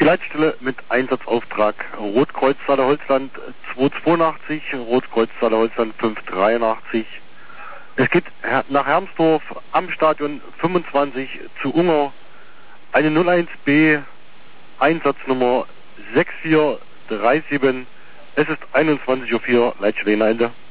Leitstelle mit Einsatzauftrag Rotkreuz Saale-Holzland 282, Rotkreuz Saale-Holzland 583. Es geht nach Hermsdorf am Stadion 25 zu Unger, eine 01B Einsatznummer 6437. Es ist 21:04 Uhr, Leitstelle Ende.